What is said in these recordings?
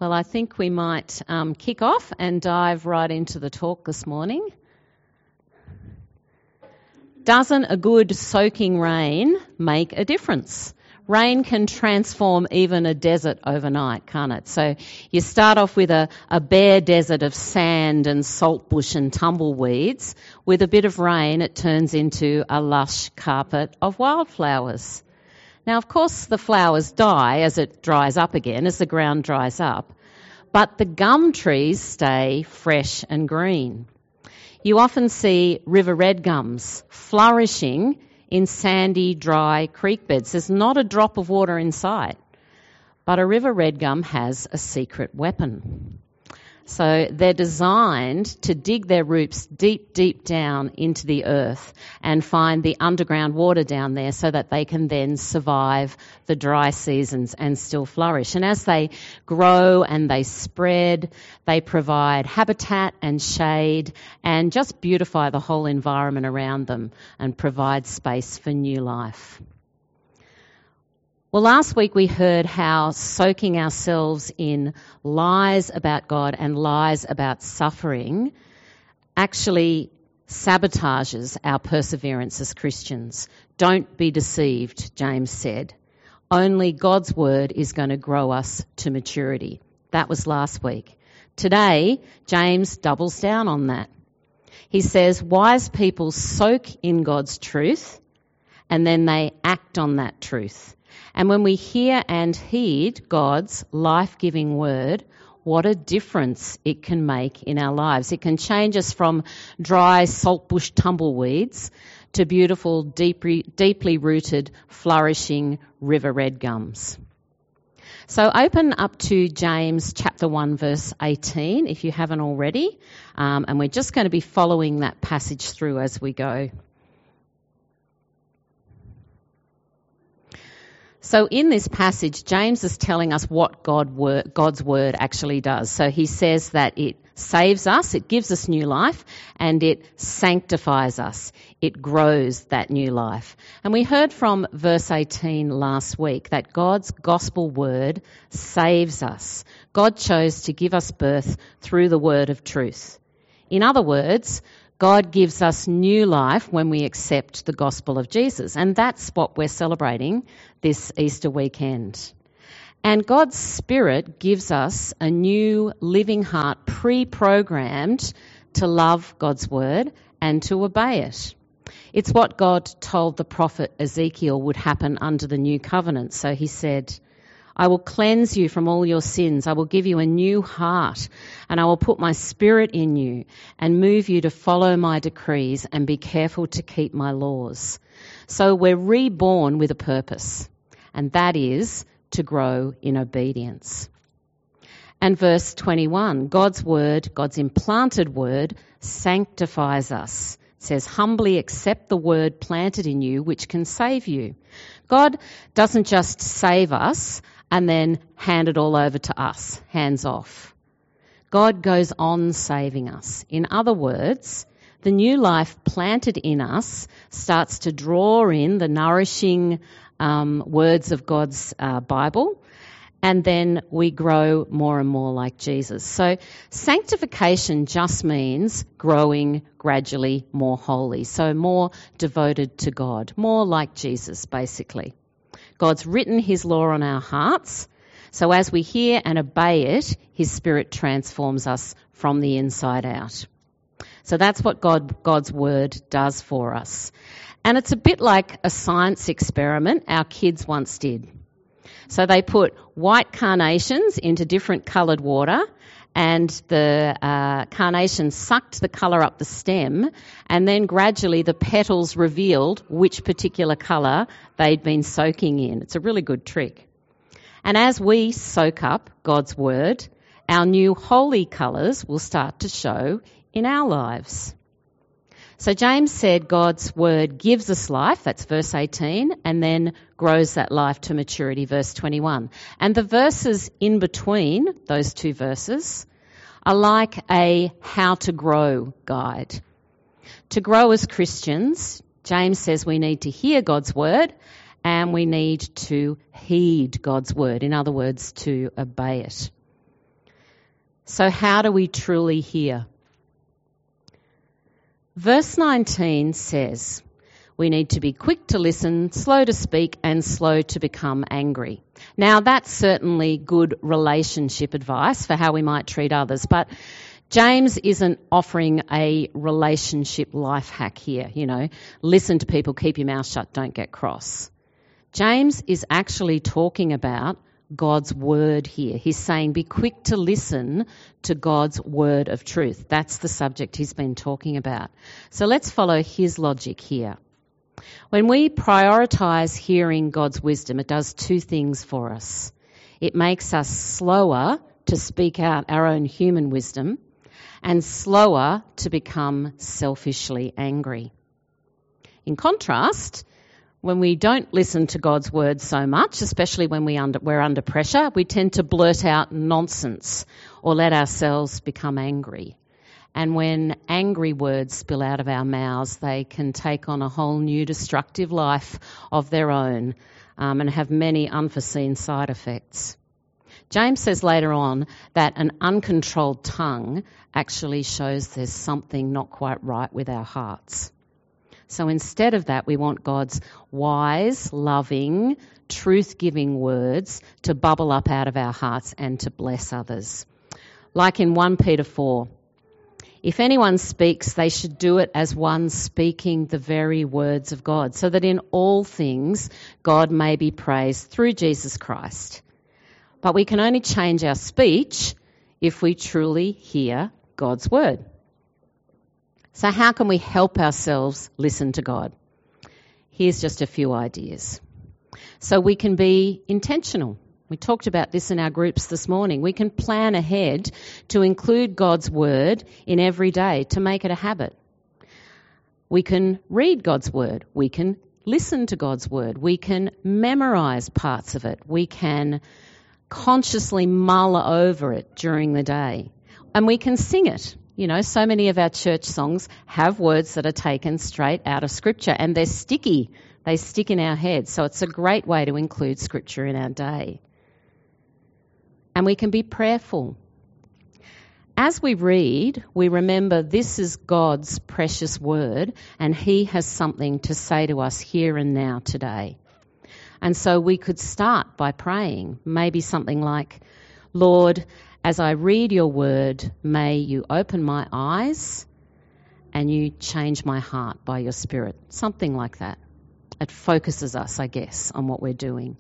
Well, I think we might kick off and dive right into the talk this morning. Doesn't a good soaking rain make a difference? Rain can transform even a desert overnight, can't it? So you start off with a bare desert of sand and saltbush and tumbleweeds. With a bit of rain, it turns into a lush carpet of wildflowers. Now, of course, the flowers die as it dries up again, as the ground dries up, but the gum trees stay fresh and green. You often see river red gums flourishing in sandy, dry creek beds. There's not a drop of water in sight, but a river red gum has a secret weapon. So they're designed to dig their roots deep, deep down into the earth and find the underground water down there so that they can then survive the dry seasons and still flourish. And as they grow and they spread, they provide habitat and shade and just beautify the whole environment around them and provide space for new life. Well, last week we heard how soaking ourselves in lies about God and lies about suffering actually sabotages our perseverance as Christians. Don't be deceived, James said. Only God's word is going to grow us to maturity. That was last week. Today, James doubles down on that. He says, wise people soak in God's truth and then they act on that truth. And when we hear and heed God's life-giving word, what a difference it can make in our lives. It can change us from dry saltbush tumbleweeds to beautiful, deeply rooted, flourishing river red gums. So open up to James chapter 1 verse 18 if you haven't already. And we're just going to be following that passage through as we go. So in this passage, James is telling us what God's word actually does. So he says that it saves us, it gives us new life, and it sanctifies us. It grows that new life. And we heard from verse 18 last week that God's gospel word saves us. God chose to give us birth through the word of truth. In other words, God gives us new life when we accept the gospel of Jesus. And that's what we're celebrating this Easter weekend. And God's Spirit gives us a new living heart pre-programmed to love God's word and to obey it. It's what God told the prophet Ezekiel would happen under the new covenant. So he said, I will cleanse you from all your sins. I will give you a new heart, and I will put my spirit in you and move you to follow my decrees and be careful to keep my laws. So we're reborn with a purpose, and that is to grow in obedience. And verse 21, God's word, God's implanted word, sanctifies us. It says, humbly accept the word planted in you, which can save you. God doesn't just save us and then hand it all over to us, hands off. God goes on saving us. In other words, the new life planted in us starts to draw in the nourishing words of God's Bible, and then we grow more and more like Jesus. So sanctification just means growing gradually more holy, so more devoted to God, more like Jesus, basically. God's written his law on our hearts, so as we hear and obey it, his Spirit transforms us from the inside out. So that's what God's word does for us. And it's a bit like a science experiment our kids once did. So they put white carnations into different coloured water, and the carnation sucked the colour up the stem, and then gradually the petals revealed which particular colour they'd been soaking in. It's a really good trick. And as we soak up God's word, our new holy colours will start to show in our lives. So James said God's word gives us life, that's verse 18, and then grows that life to maturity, verse 21. And the verses in between those two verses are like a how to grow guide. To grow as Christians, James says we need to hear God's word and we need to heed God's word. In other words, to obey it. So how do we truly hear? Verse 19 says, we need to be quick to listen, slow to speak, and slow to become angry. Now, that's certainly good relationship advice for how we might treat others, but James isn't offering a relationship life hack here, listen to people, keep your mouth shut, don't get cross. James is actually talking about God's word here. He's saying be quick to listen to God's word of truth. That's the subject he's been talking about. So let's follow his logic here. When we prioritise hearing God's wisdom, it does two things for us. It makes us slower to speak out our own human wisdom and slower to become selfishly angry. In contrast, when we don't listen to God's word so much, especially when we're under pressure, we tend to blurt out nonsense or let ourselves become angry. And when angry words spill out of our mouths, they can take on a whole new destructive life of their own and have many unforeseen side effects. James says later on that an uncontrolled tongue actually shows there's something not quite right with our hearts. So instead of that, we want God's wise, loving, truth-giving words to bubble up out of our hearts and to bless others. Like in 1 Peter 4, if anyone speaks, they should do it as one speaking the very words of God, so that in all things God may be praised through Jesus Christ. But we can only change our speech if we truly hear God's word. So how can we help ourselves listen to God? Here's just a few ideas. So we can be intentional. We talked about this in our groups this morning. We can plan ahead to include God's word in every day to make it a habit. We can read God's word. We can listen to God's word. We can memorize parts of it. We can consciously mull over it during the day. And we can sing it. So many of our church songs have words that are taken straight out of Scripture, and they're sticky. They stick in our heads. So it's a great way to include Scripture in our day. And we can be prayerful. As we read, we remember this is God's precious word, and He has something to say to us here and now today. And so we could start by praying, maybe something like, Lord, as I read your word, may you open my eyes and you change my heart by your Spirit. Something like that. It focuses us, I guess, on what we're doing.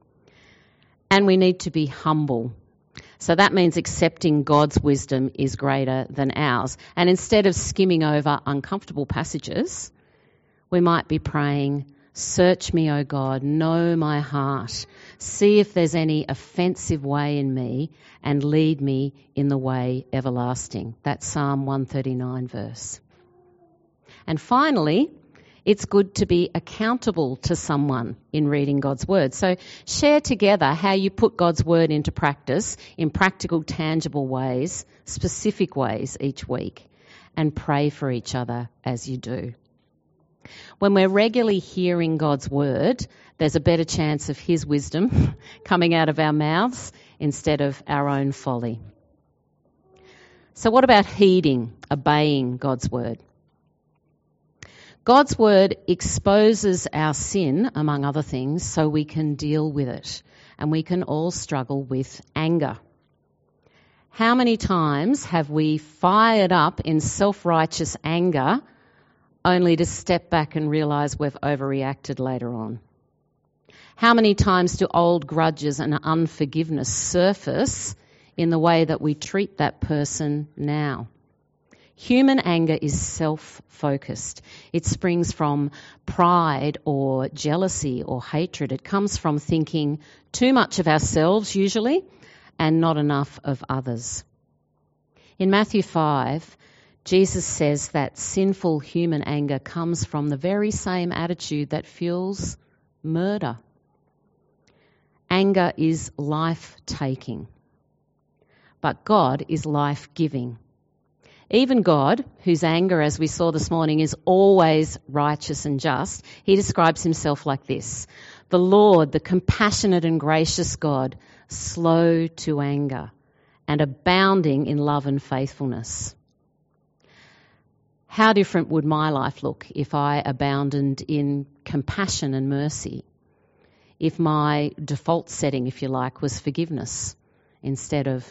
And we need to be humble. So that means accepting God's wisdom is greater than ours. And instead of skimming over uncomfortable passages, we might be praying, search me, O God, know my heart. See if there's any offensive way in me and lead me in the way everlasting. That's Psalm 139 verse. And finally, it's good to be accountable to someone in reading God's word. So share together how you put God's word into practice in practical, tangible ways, specific ways each week, and pray for each other as you do. When we're regularly hearing God's word, there's a better chance of His wisdom coming out of our mouths instead of our own folly. So what about heeding, obeying God's word? God's word exposes our sin, among other things, so we can deal with it. And we can all struggle with anger. How many times have we fired up in self-righteous anger only to step back and realise we've overreacted later on? How many times do old grudges and unforgiveness surface in the way that we treat that person now? Human anger is self-focused. It springs from pride or jealousy or hatred. It comes from thinking too much of ourselves usually and not enough of others. In Matthew 5, Jesus says that sinful human anger comes from the very same attitude that fuels murder. Anger is life-taking, but God is life-giving. Even God, whose anger, as we saw this morning, is always righteous and just, He describes Himself like this: the Lord, the compassionate and gracious God, slow to anger and abounding in love and faithfulness. How different would my life look if I abounded in compassion and mercy? If my default setting, if you like, was forgiveness, instead of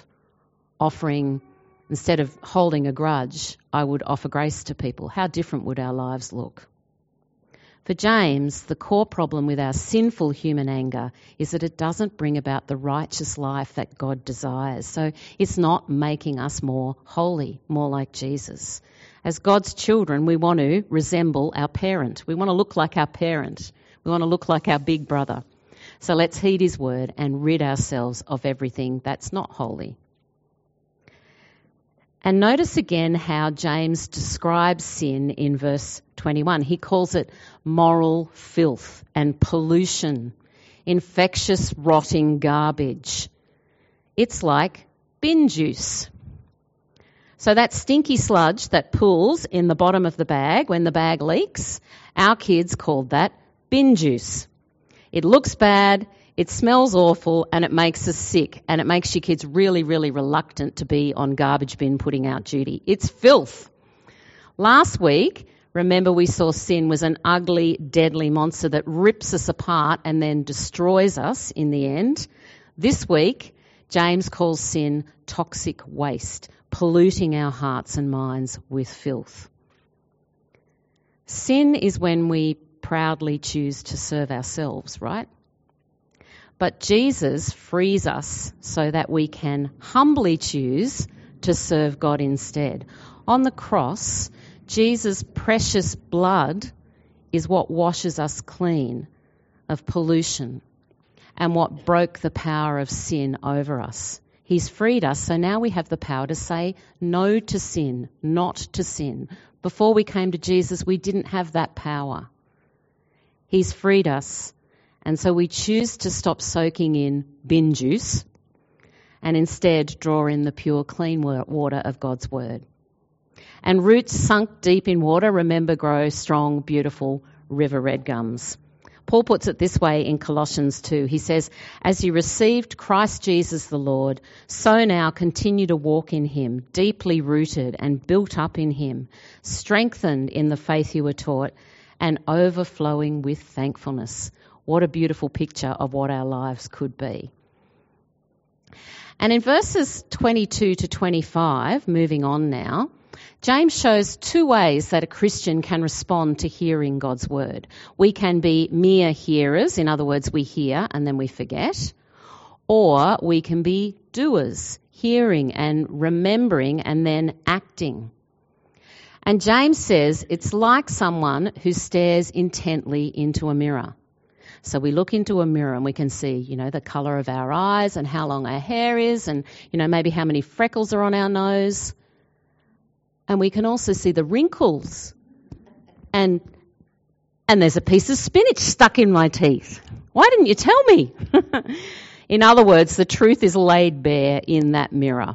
holding a grudge, I would offer grace to people. How different would our lives look? For James, the core problem with our sinful human anger is that it doesn't bring about the righteous life that God desires. So it's not making us more holy, more like Jesus. As God's children, we want to resemble our parent. We want to look like our parent. We want to look like our big brother. So let's heed his word and rid ourselves of everything that's not holy. And notice again how James describes sin in verse 21. He calls it moral filth and pollution, infectious, rotting garbage. It's like bin juice. So that stinky sludge that pools in the bottom of the bag when the bag leaks, our kids called that bin juice. It looks bad, it smells awful, and it makes us sick, and it makes your kids really, really reluctant to be on garbage bin putting out duty. It's filth. Last week, remember we saw sin was an ugly, deadly monster that rips us apart and then destroys us in the end. This week, James calls sin toxic waste, polluting our hearts and minds with filth. Sin is when we proudly choose to serve ourselves, right? But Jesus frees us so that we can humbly choose to serve God instead. On the cross, Jesus' precious blood is what washes us clean of pollution and what broke the power of sin over us. He's freed us, so now we have the power to say no to sin, not to sin. Before we came to Jesus, we didn't have that power. He's freed us. And so we choose to stop soaking in bin juice and instead draw in the pure, clean water of God's word. And roots sunk deep in water, remember, grow strong, beautiful river red gums. Paul puts it this way in Colossians 2. He says, as you received Christ Jesus the Lord, so now continue to walk in him, deeply rooted and built up in him, strengthened in the faith you were taught, and overflowing with thankfulness. What a beautiful picture of what our lives could be. And in verses 22 to 25, moving on now, James shows two ways that a Christian can respond to hearing God's word. We can be mere hearers, in other words, we hear and then we forget, or we can be doers, hearing and remembering and then acting. And James says it's like someone who stares intently into a mirror. So we look into a mirror and we can see, the colour of our eyes and how long our hair is and, maybe how many freckles are on our nose. And we can also see the wrinkles. And there's a piece of spinach stuck in my teeth. Why didn't you tell me? In other words, the truth is laid bare in that mirror.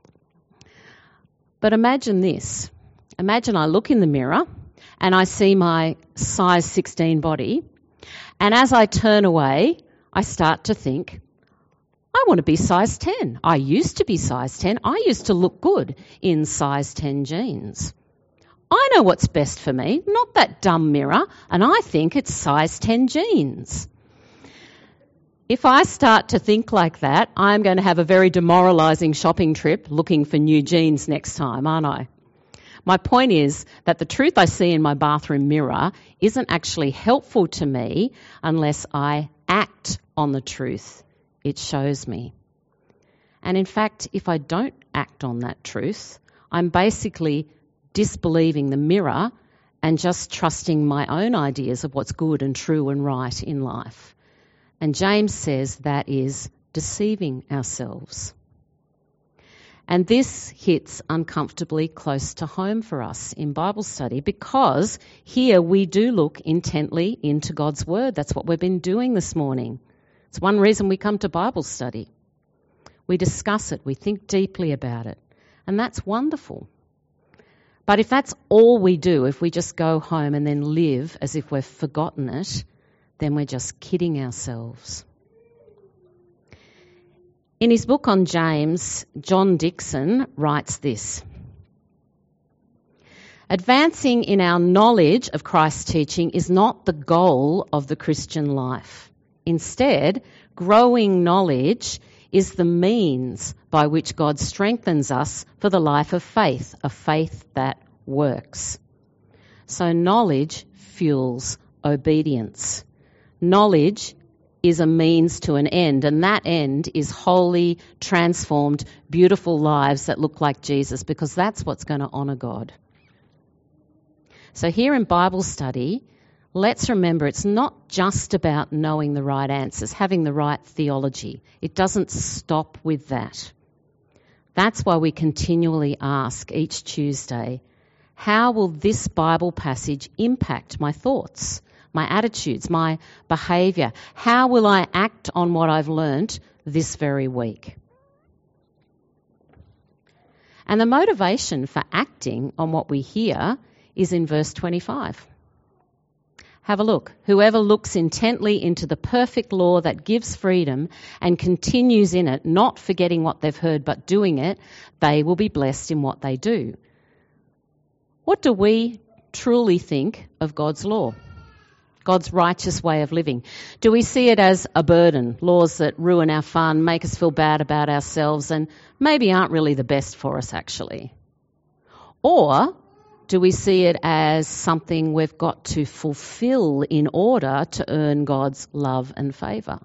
But imagine this. Imagine I look in the mirror and I see my size 16 body. And as I turn away, I start to think, I want to be size 10. I used to be size 10. I used to look good in size 10 jeans. I know what's best for me, not that dumb mirror, and I think it's size 10 jeans. If I start to think like that, I'm going to have a very demoralising shopping trip looking for new jeans next time, aren't I? My point is that the truth I see in my bathroom mirror isn't actually helpful to me unless I act on the truth it shows me. And in fact, if I don't act on that truth, I'm basically disbelieving the mirror and just trusting my own ideas of what's good and true and right in life. And James says that is deceiving ourselves. And this hits uncomfortably close to home for us in Bible study because here we do look intently into God's word. That's what we've been doing this morning. It's one reason we come to Bible study. We discuss it, we think deeply about it, and that's wonderful. But if that's all we do, if we just go home and then live as if we've forgotten it, then we're just kidding ourselves. In his book on James, John Dickson writes this: advancing in our knowledge of Christ's teaching is not the goal of the Christian life. Instead, growing knowledge is the means by which God strengthens us for the life of faith, a faith that works. So knowledge fuels obedience. Knowledge is a means to an end, and that end is holy, transformed, beautiful lives that look like Jesus, because that's what's going to honour God. So here in Bible study, let's remember it's not just about knowing the right answers, having the right theology. It doesn't stop with that. That's why we continually ask each Tuesday, how will this Bible passage impact my thoughts, my attitudes, my behaviour? How will I act on what I've learnt this very week? And the motivation for acting on what we hear is in verse 25. Have a look. Whoever looks intently into the perfect law that gives freedom and continues in it, not forgetting what they've heard but doing it, they will be blessed in what they do. What do we truly think of God's law? God's righteous way of living? Do we see it as a burden, laws that ruin our fun, make us feel bad about ourselves and maybe aren't really the best for us actually? Or do we see it as something we've got to fulfill in order to earn God's love and favour?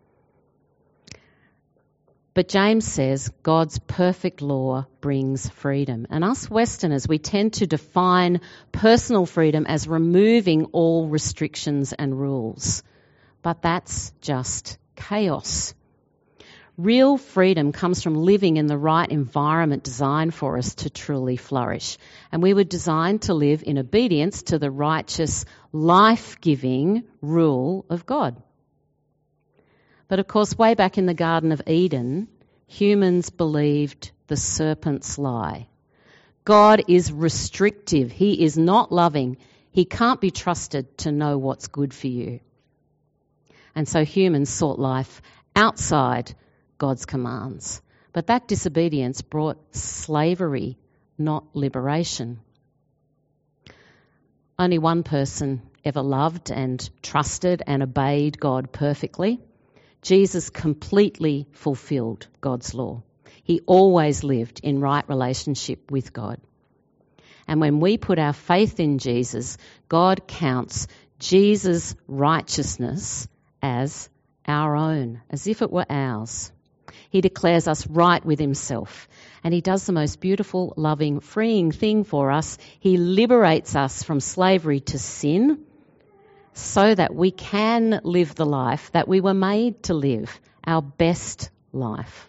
But James says God's perfect law brings freedom. And us Westerners, we tend to define personal freedom as removing all restrictions and rules. But that's just chaos. Real freedom comes from living in the right environment designed for us to truly flourish. And we were designed to live in obedience to the righteous, life-giving rule of God. But of course, way back in the Garden of Eden, humans believed the serpent's lie. God is restrictive. He is not loving. He can't be trusted to know what's good for you. And so humans sought life outside God's commands. But that disobedience brought slavery, not liberation. Only one person ever loved and trusted and obeyed God perfectly. Jesus completely fulfilled God's law. He always lived in right relationship with God. And when we put our faith in Jesus, God counts Jesus' righteousness as our own, as if it were ours. He declares us right with himself. And he does the most beautiful, loving, freeing thing for us. He liberates us from slavery to sin so that we can live the life that we were made to live, our best life.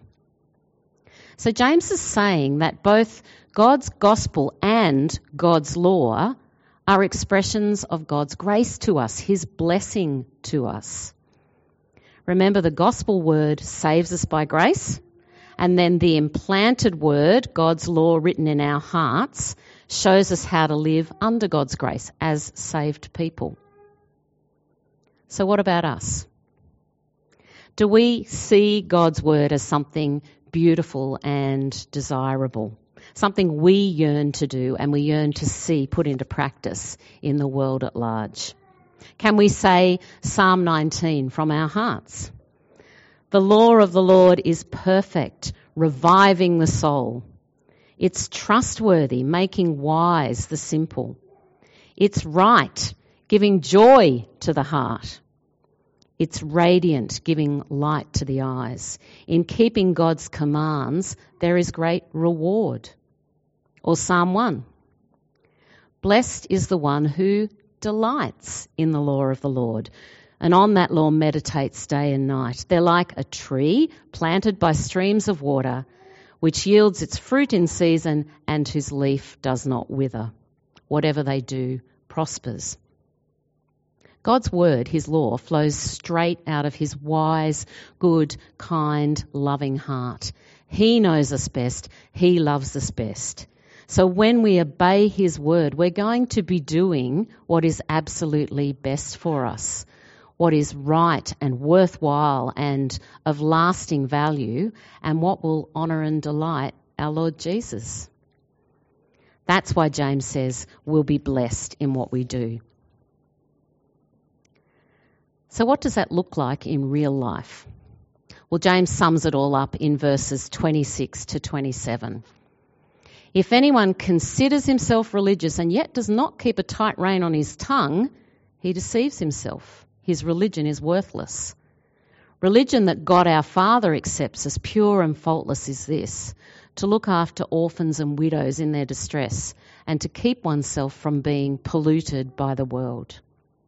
So James is saying that both God's gospel and God's law are expressions of God's grace to us, his blessing to us. Remember, the gospel word saves us by grace, and then the implanted word, God's law written in our hearts, shows us how to live under God's grace as saved people. So what about us? Do we see God's word as something beautiful and desirable? Something we yearn to do and we yearn to see put into practice in the world at large? Can we say Psalm 19 from our hearts? The law of the Lord is perfect, reviving the soul. It's trustworthy, making wise the simple. It's right, giving joy to the heart. It's radiant, giving light to the eyes. In keeping God's commands, there is great reward. Or Psalm 1. Blessed is the one who delights in the law of the Lord, and on that law meditates day and night. They're like a tree planted by streams of water, which yields its fruit in season and whose leaf does not wither. Whatever they do prospers. God's word, his law, flows straight out of his wise, good, kind, loving heart. He knows us best. He loves us best. So when we obey his word, we're going to be doing what is absolutely best for us. what is right and worthwhile and of lasting value, and what will honour and delight our Lord Jesus. That's why James says we'll be blessed in what we do. So what does that look like in real life? Well, James sums it all up in verses 26 to 27. If anyone considers himself religious and yet does not keep a tight rein on his tongue, he deceives himself. His religion is worthless. Religion that God our Father accepts as pure and faultless is this: to look after orphans and widows in their distress and to keep oneself from being polluted by the world.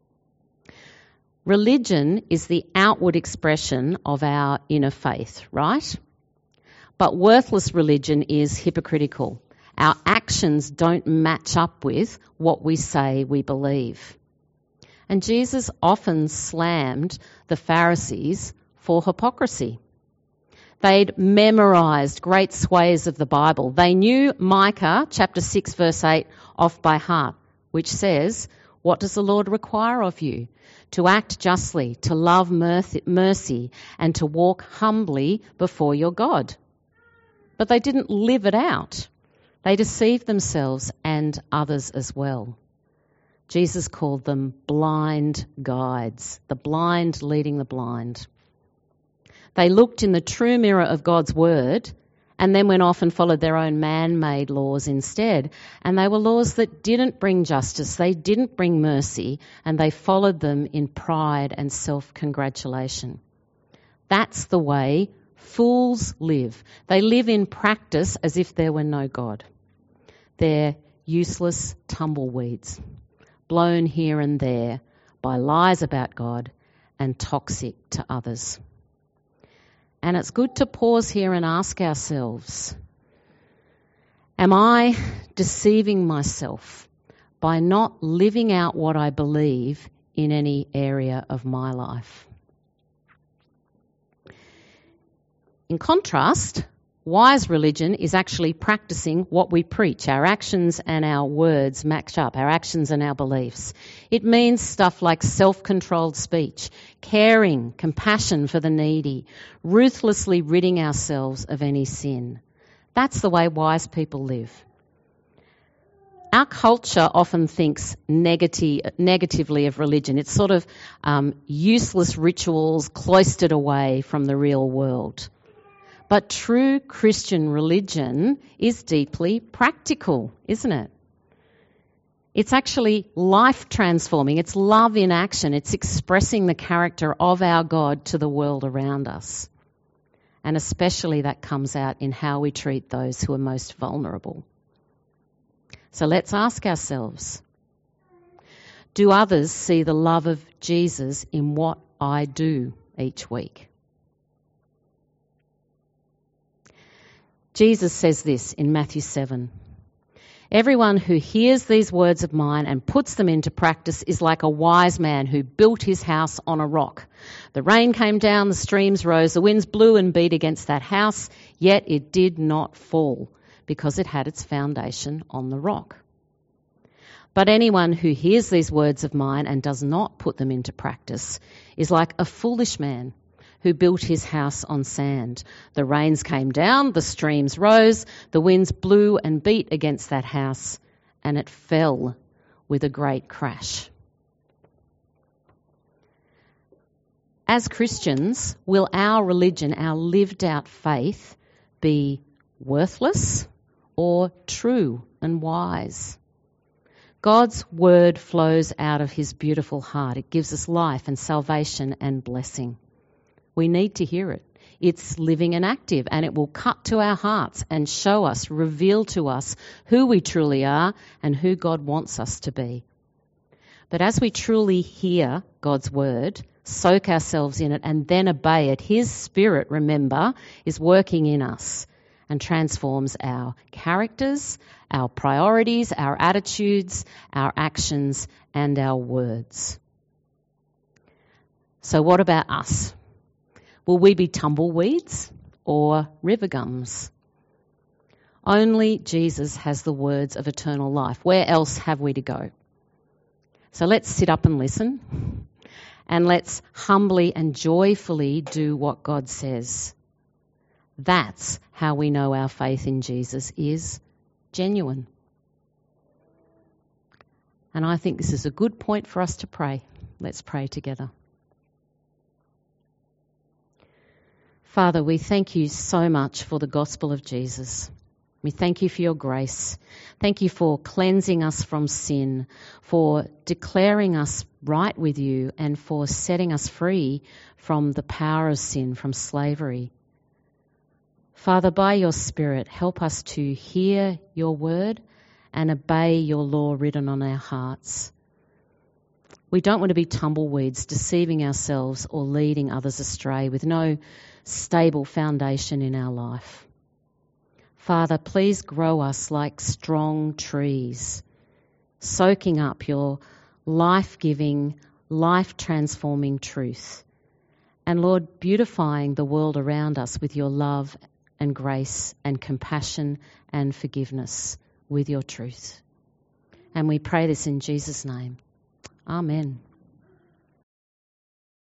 Religion is the outward expression of our inner faith, right? But worthless religion is hypocritical. Our actions don't match up with what we say we believe. And Jesus often slammed the Pharisees for hypocrisy. They'd memorised great swathes of the Bible. They knew Micah chapter 6 verse 8 off by heart, which says, "What does the Lord require of you? To act justly, to love mercy, and to walk humbly before your God." But they didn't live it out. They deceived themselves and others as well. Jesus called them blind guides, the blind leading the blind. They looked in the true mirror of God's word and then went off and followed their own man-made laws instead. And they were laws that didn't bring justice, they didn't bring mercy, and they followed them in pride and self-congratulation. That's the way fools live. They live in practice as if there were no God. They're useless tumbleweeds, blown here and there by lies about God and toxic to others. And it's good to pause here and ask ourselves, am I deceiving myself by not living out what I believe in any area of my life? In contrast, wise religion is actually practicing what we preach. Our actions and our words match up, our actions and our beliefs. It means stuff like self-controlled speech, caring, compassion for the needy, ruthlessly ridding ourselves of any sin. That's the way wise people live. Our culture often thinks negatively of religion. It's sort of useless rituals cloistered away from the real world. But true Christian religion is deeply practical, isn't it? It's actually life transforming. It's love in action. It's expressing the character of our God to the world around us. And especially that comes out in how we treat those who are most vulnerable. So let's ask ourselves, do others see the love of Jesus in what I do each week? Jesus says this in Matthew 7. Everyone who hears these words of mine and puts them into practice is like a wise man who built his house on a rock. The rain came down, the streams rose, the winds blew and beat against that house, yet it did not fall because it had its foundation on the rock. But anyone who hears these words of mine and does not put them into practice is like a foolish man who built his house on sand. The rains came down, the streams rose, the winds blew and beat against that house, and it fell with a great crash. As Christians, will our religion, our lived out faith, be worthless or true and wise? God's word flows out of his beautiful heart. It gives us life and salvation and blessing. We need to hear it. It's living and active, and it will cut to our hearts and show us, reveal to us who we truly are and who God wants us to be. But as we truly hear God's word, soak ourselves in it, and then obey it, his Spirit, remember, is working in us and transforms our characters, our priorities, our attitudes, our actions, and our words. So what about us? Will we be tumbleweeds or river gums? Only Jesus has the words of eternal life. Where else have we to go? So let's sit up and listen and let's humbly and joyfully do what God says. That's how we know our faith in Jesus is genuine. And I think this is a good point for us to pray. Let's pray together. Father, we thank you so much for the gospel of Jesus. We thank you for your grace. Thank you for cleansing us from sin, for declaring us right with you, and for setting us free from the power of sin, from slavery. Father, by your Spirit, help us to hear your word and obey your law written on our hearts. We don't want to be tumbleweeds, deceiving ourselves or leading others astray with no stable foundation in our life. Father, please grow us like strong trees, soaking up your life-giving, life-transforming truth. And Lord, beautifying the world around us with your love and grace and compassion and forgiveness with your truth. And we pray this in Jesus' name. Amen.